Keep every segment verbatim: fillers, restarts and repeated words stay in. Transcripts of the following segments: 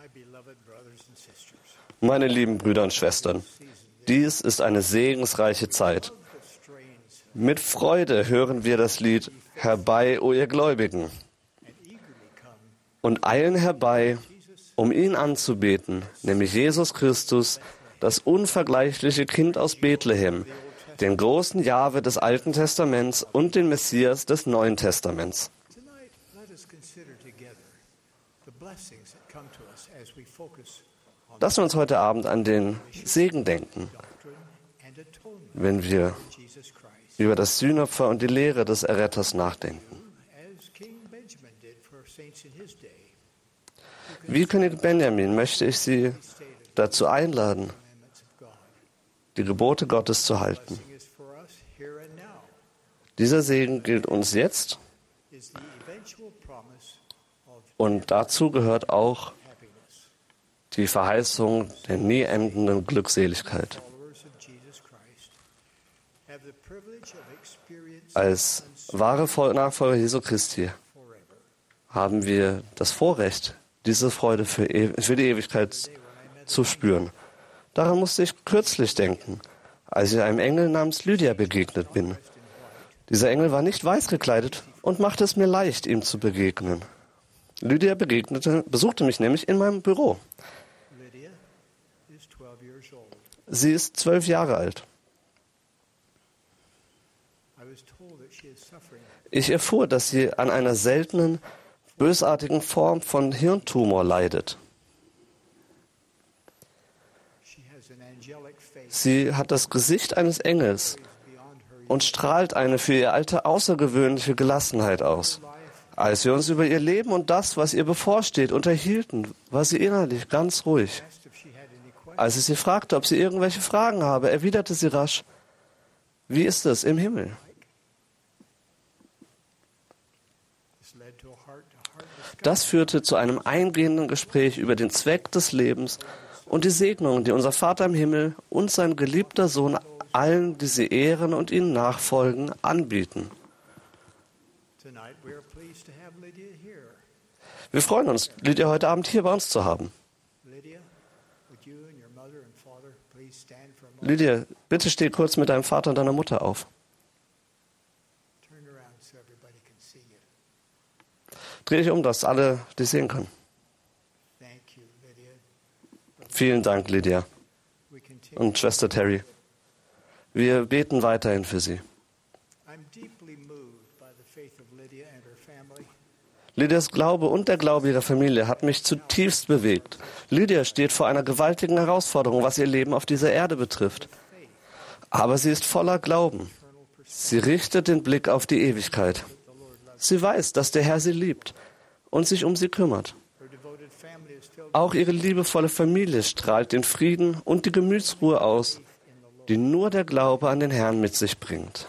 Meine lieben Brüder und Schwestern, dies ist eine segensreiche Zeit. Mit Freude hören wir das Lied »Herbei, o ihr Gläubigen« und eilen herbei, um ihn anzubeten, nämlich Jesus Christus, das unvergleichliche Kind aus Bethlehem, den großen Jahwe des Alten Testaments und den Messias des Neuen Testaments. Lassen wir uns heute Abend an den Segen denken, wenn wir über das Sühnopfer und die Lehre des Erretters nachdenken. Wie König Benjamin möchte ich Sie dazu einladen, die Gebote Gottes zu halten. Dieser Segen gilt uns jetzt und dazu gehört auch die Verheißung der nie endenden Glückseligkeit. Als wahre Nachfolger Jesu Christi haben wir das Vorrecht, diese Freude für, e- für die Ewigkeit zu spüren. Daran musste ich kürzlich denken, als ich einem Engel namens Lydia begegnet bin. Dieser Engel war nicht weiß gekleidet und machte es mir leicht, ihm zu begegnen. Lydia begegnete, besuchte mich nämlich in meinem Büro. Sie ist zwölf Jahre alt. Ich erfuhr, dass sie an einer seltenen, bösartigen Form von Hirntumor leidet. Sie hat das Gesicht eines Engels und strahlt eine für ihr Alter außergewöhnliche Gelassenheit aus. Als wir uns über ihr Leben und das, was ihr bevorsteht, unterhielten, war sie innerlich ganz ruhig. Als ich sie fragte, ob sie irgendwelche Fragen habe, erwiderte sie rasch: Wie ist es im Himmel? Das führte zu einem eingehenden Gespräch über den Zweck des Lebens und die Segnungen, die unser Vater im Himmel und sein geliebter Sohn allen, die sie ehren und ihnen nachfolgen, anbieten. Wir freuen uns, Lydia heute Abend hier bei uns zu haben. Lydia, bitte steh kurz mit deinem Vater und deiner Mutter auf. Dreh dich um, dass alle dich sehen können. Vielen Dank, Lydia und Schwester Terry. Wir beten weiterhin für sie. Lydias Glaube und der Glaube ihrer Familie hat mich zutiefst bewegt. Lydia steht vor einer gewaltigen Herausforderung, was ihr Leben auf dieser Erde betrifft. Aber sie ist voller Glauben. Sie richtet den Blick auf die Ewigkeit. Sie weiß, dass der Herr sie liebt und sich um sie kümmert. Auch ihre liebevolle Familie strahlt den Frieden und die Gemütsruhe aus, die nur der Glaube an den Herrn mit sich bringt.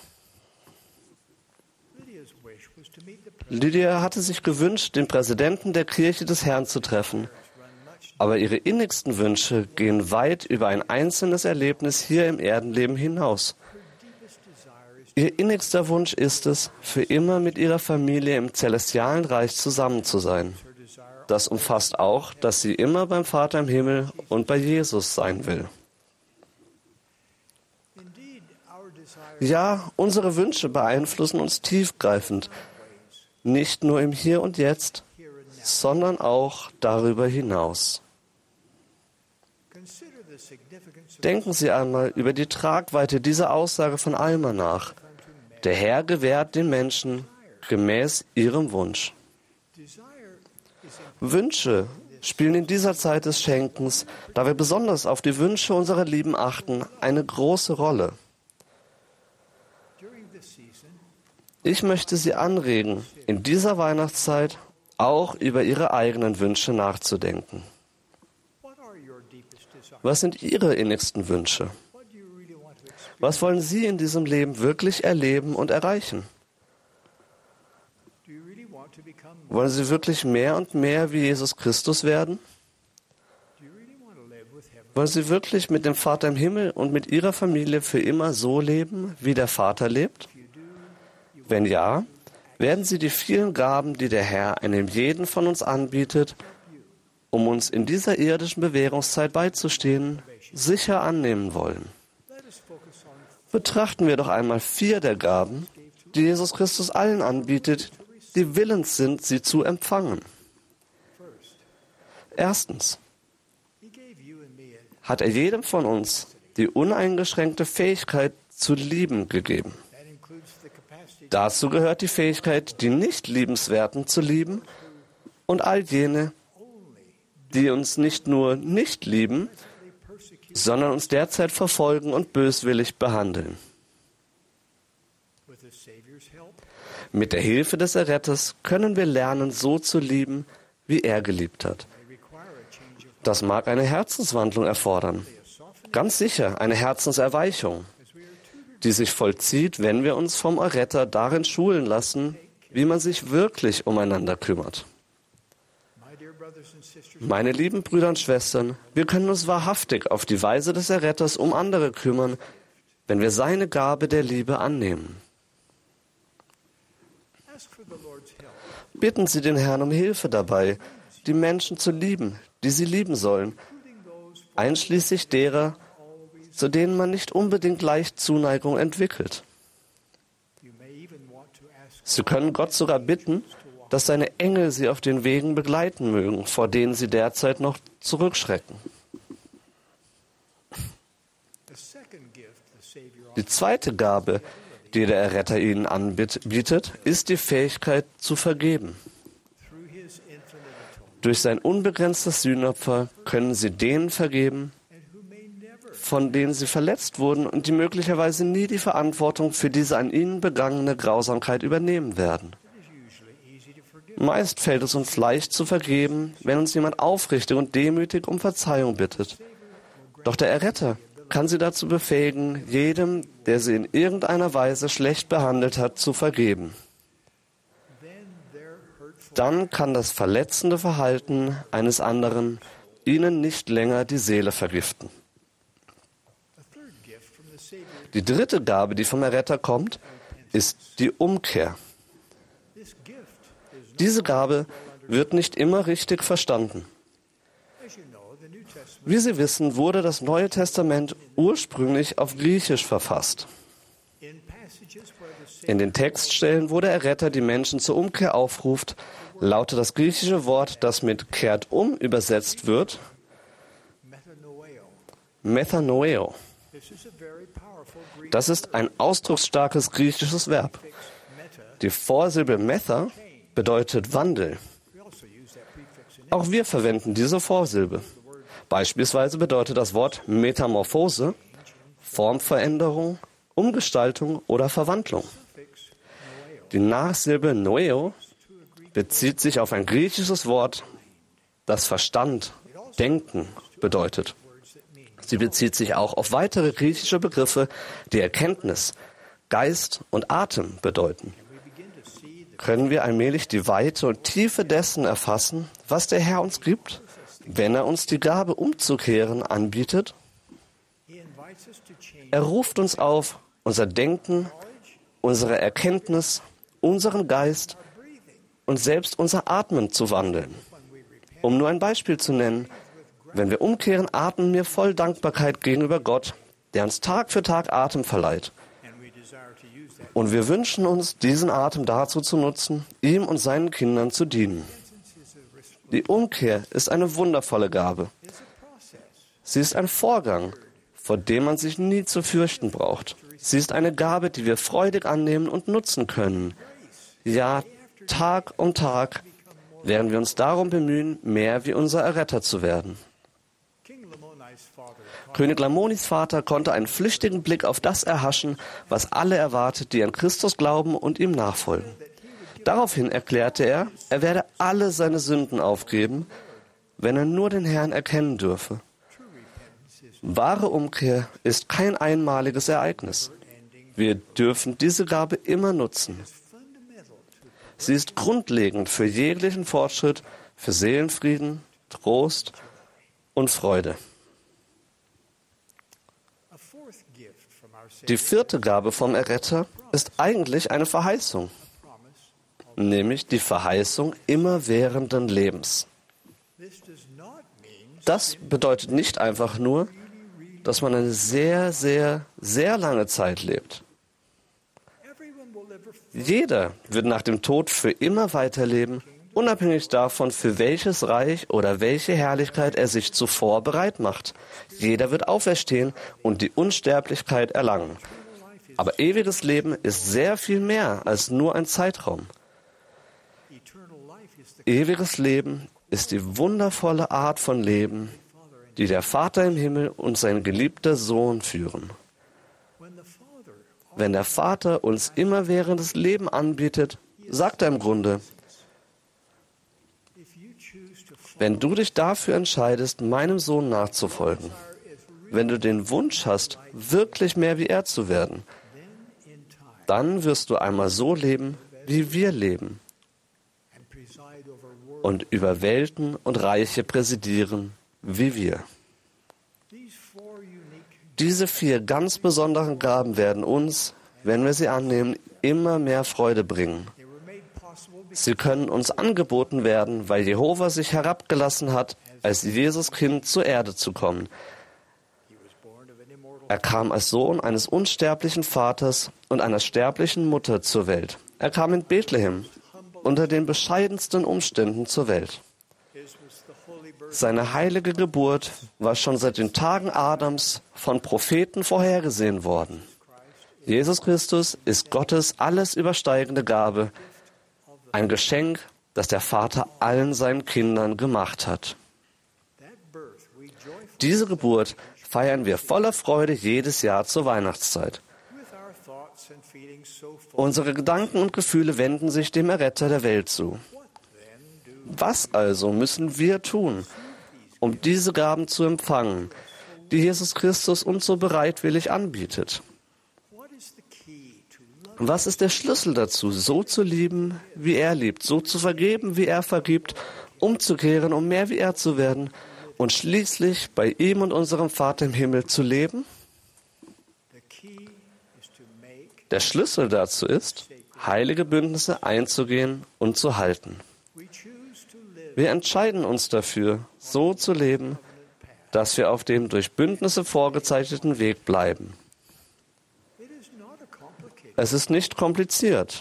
Lydia hatte sich gewünscht, den Präsidenten der Kirche des Herrn zu treffen, aber ihre innigsten Wünsche gehen weit über ein einzelnes Erlebnis hier im Erdenleben hinaus. Ihr innigster Wunsch ist es, für immer mit ihrer Familie im celestialen Reich zusammen zu sein. Das umfasst auch, dass sie immer beim Vater im Himmel und bei Jesus sein will. Ja, unsere Wünsche beeinflussen uns tiefgreifend, nicht nur im Hier und Jetzt, sondern auch darüber hinaus. Denken Sie einmal über die Tragweite dieser Aussage von Alma nach. Der Herr gewährt den Menschen gemäß ihrem Wunsch. Wünsche spielen in dieser Zeit des Schenkens, da wir besonders auf die Wünsche unserer Lieben achten, eine große Rolle. Ich möchte Sie anregen, in dieser Weihnachtszeit auch über Ihre eigenen Wünsche nachzudenken. Was sind Ihre innigsten Wünsche? Was wollen Sie in diesem Leben wirklich erleben und erreichen? Wollen Sie wirklich mehr und mehr wie Jesus Christus werden? Wollen Sie wirklich mit dem Vater im Himmel und mit Ihrer Familie für immer so leben, wie der Vater lebt? Wenn ja, werden Sie die vielen Gaben, die der Herr einem jeden von uns anbietet, um uns in dieser irdischen Bewährungszeit beizustehen, sicher annehmen wollen. Betrachten wir doch einmal vier der Gaben, die Jesus Christus allen anbietet, die willens sind, sie zu empfangen. Erstens hat er jedem von uns die uneingeschränkte Fähigkeit zu lieben gegeben. Dazu gehört die Fähigkeit, die nicht Liebenswerten zu lieben und all jene, die uns nicht nur nicht lieben, sondern uns derzeit verfolgen und böswillig behandeln. Mit der Hilfe des Erretters können wir lernen, so zu lieben, wie er geliebt hat. Das mag eine Herzenswandlung erfordern. Ganz sicher eine Herzenserweichung, die sich vollzieht, wenn wir uns vom Erretter darin schulen lassen, wie man sich wirklich umeinander kümmert. Meine lieben Brüder und Schwestern, wir können uns wahrhaftig auf die Weise des Erretters um andere kümmern, wenn wir seine Gabe der Liebe annehmen. Bitten Sie den Herrn um Hilfe dabei, die Menschen zu lieben, die Sie lieben sollen, einschließlich derer, zu denen man nicht unbedingt leicht Zuneigung entwickelt. Sie können Gott sogar bitten, dass seine Engel sie auf den Wegen begleiten mögen, vor denen sie derzeit noch zurückschrecken. Die zweite Gabe, die der Erretter ihnen anbietet, ist die Fähigkeit zu vergeben. Durch sein unbegrenztes Sühnopfer können sie denen vergeben, von denen sie verletzt wurden und die möglicherweise nie die Verantwortung für diese an ihnen begangene Grausamkeit übernehmen werden. Meist fällt es uns leicht zu vergeben, wenn uns jemand aufrichtig und demütig um Verzeihung bittet. Doch der Erretter kann sie dazu befähigen, jedem, der sie in irgendeiner Weise schlecht behandelt hat, zu vergeben. Dann kann das verletzende Verhalten eines anderen ihnen nicht länger die Seele vergiften. Die dritte Gabe, die vom Erretter kommt, ist die Umkehr. Diese Gabe wird nicht immer richtig verstanden. Wie Sie wissen, wurde das Neue Testament ursprünglich auf Griechisch verfasst. In den Textstellen, wo der Erretter die Menschen zur Umkehr aufruft, lautet das griechische Wort, das mit kehrt um übersetzt wird, Metanoeo. Das ist ein ausdrucksstarkes griechisches Verb. Die Vorsilbe metha bedeutet Wandel. Auch wir verwenden diese Vorsilbe. Beispielsweise bedeutet das Wort Metamorphose Formveränderung, Umgestaltung oder Verwandlung. Die Nachsilbe noeo bezieht sich auf ein griechisches Wort, das Verstand, Denken bedeutet. Sie bezieht sich auch auf weitere griechische Begriffe, die Erkenntnis, Geist und Atem bedeuten. Können wir allmählich die Weite und Tiefe dessen erfassen, was der Herr uns gibt, wenn er uns die Gabe umzukehren anbietet? Er ruft uns auf, unser Denken, unsere Erkenntnis, unseren Geist und selbst unser Atmen zu wandeln. Um nur ein Beispiel zu nennen, wenn wir umkehren, atmen wir voll Dankbarkeit gegenüber Gott, der uns Tag für Tag Atem verleiht. Und wir wünschen uns, diesen Atem dazu zu nutzen, ihm und seinen Kindern zu dienen. Die Umkehr ist eine wundervolle Gabe. Sie ist ein Vorgang, vor dem man sich nie zu fürchten braucht. Sie ist eine Gabe, die wir freudig annehmen und nutzen können. Ja, Tag um Tag werden wir uns darum bemühen, mehr wie unser Erretter zu werden. König Lamonis Vater konnte einen flüchtigen Blick auf das erhaschen, was alle erwartet, die an Christus glauben und ihm nachfolgen. Daraufhin erklärte er, er werde alle seine Sünden aufgeben, wenn er nur den Herrn erkennen dürfe. Wahre Umkehr ist kein einmaliges Ereignis. Wir dürfen diese Gabe immer nutzen. Sie ist grundlegend für jeglichen Fortschritt, für Seelenfrieden, Trost und Freude. Die vierte Gabe vom Erretter ist eigentlich eine Verheißung, nämlich die Verheißung immerwährenden Lebens. Das bedeutet nicht einfach nur, dass man eine sehr, sehr, sehr lange Zeit lebt. Jeder wird nach dem Tod für immer weiterleben, unabhängig davon, für welches Reich oder welche Herrlichkeit er sich zuvor bereit macht. Jeder wird auferstehen und die Unsterblichkeit erlangen. Aber ewiges Leben ist sehr viel mehr als nur ein Zeitraum. Ewiges Leben ist die wundervolle Art von Leben, die der Vater im Himmel und sein geliebter Sohn führen. Wenn der Vater uns immerwährendes Leben anbietet, sagt er im Grunde, wenn du dich dafür entscheidest, meinem Sohn nachzufolgen, wenn du den Wunsch hast, wirklich mehr wie er zu werden, dann wirst du einmal so leben, wie wir leben und über Welten und Reiche präsidieren, wie wir. Diese vier ganz besonderen Gaben werden uns, wenn wir sie annehmen, immer mehr Freude bringen. Sie können uns angeboten werden, weil Jehova sich herabgelassen hat, als Jesus Kind zur Erde zu kommen. Er kam als Sohn eines unsterblichen Vaters und einer sterblichen Mutter zur Welt. Er kam in Bethlehem, unter den bescheidensten Umständen zur Welt. Seine heilige Geburt war schon seit den Tagen Adams von Propheten vorhergesehen worden. Jesus Christus ist Gottes alles übersteigende Gabe, ein Geschenk, das der Vater allen seinen Kindern gemacht hat. Diese Geburt feiern wir voller Freude jedes Jahr zur Weihnachtszeit. Unsere Gedanken und Gefühle wenden sich dem Erretter der Welt zu. Was also müssen wir tun, um diese Gaben zu empfangen, die Jesus Christus uns so bereitwillig anbietet? Was ist der Schlüssel dazu, so zu lieben, wie er liebt, so zu vergeben, wie er vergibt, umzukehren, um mehr wie er zu werden und schließlich bei ihm und unserem Vater im Himmel zu leben? Der Schlüssel dazu ist, heilige Bündnisse einzugehen und zu halten. Wir entscheiden uns dafür, so zu leben, dass wir auf dem durch Bündnisse vorgezeichneten Weg bleiben. Es ist nicht kompliziert.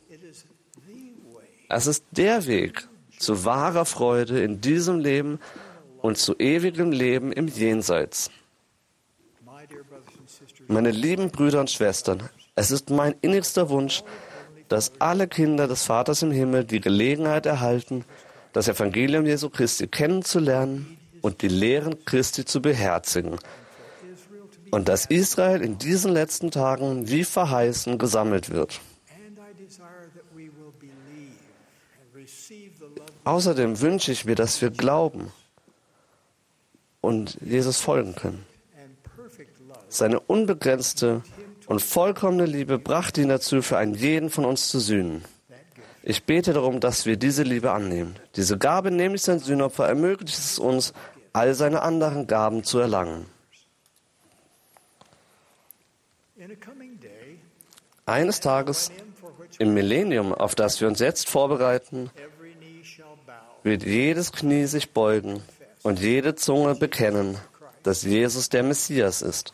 Es ist der Weg zu wahrer Freude in diesem Leben und zu ewigem Leben im Jenseits. Meine lieben Brüder und Schwestern, es ist mein innigster Wunsch, dass alle Kinder des Vaters im Himmel die Gelegenheit erhalten, das Evangelium Jesu Christi kennenzulernen und die Lehren Christi zu beherzigen. Und dass Israel in diesen letzten Tagen wie verheißen gesammelt wird. Außerdem wünsche ich mir, dass wir glauben und Jesus folgen können. Seine unbegrenzte und vollkommene Liebe brachte ihn dazu, für einen jeden von uns zu sühnen. Ich bete darum, dass wir diese Liebe annehmen. Diese Gabe, nämlich sein Sühnopfer, ermöglicht es uns, all seine anderen Gaben zu erlangen. Eines Tages, im Millennium, auf das wir uns jetzt vorbereiten, wird jedes Knie sich beugen und jede Zunge bekennen, dass Jesus der Messias ist.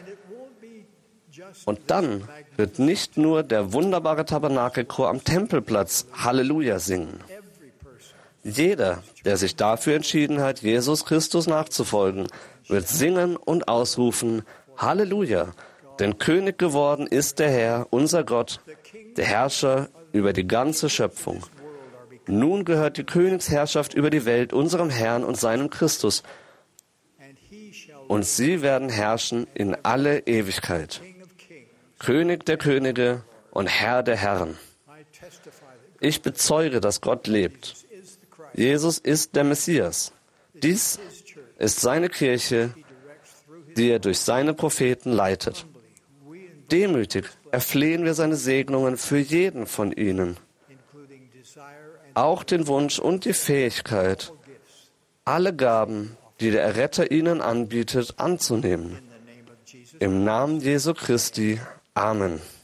Und dann wird nicht nur der wunderbare Tabernakelchor am Tempelplatz Halleluja singen. Jeder, der sich dafür entschieden hat, Jesus Christus nachzufolgen, wird singen und ausrufen, Halleluja, denn König geworden ist der Herr, unser Gott, der Herrscher über die ganze Schöpfung. Nun gehört die Königsherrschaft über die Welt unserem Herrn und seinem Christus. Und sie werden herrschen in alle Ewigkeit. König der Könige und Herr der Herren. Ich bezeuge, dass Gott lebt. Jesus ist der Messias. Dies ist seine Kirche, die er durch seine Propheten leitet. Demütig erflehen wir seine Segnungen für jeden von ihnen. Auch den Wunsch und die Fähigkeit, alle Gaben, die der Erretter ihnen anbietet, anzunehmen. Im Namen Jesu Christi. Amen.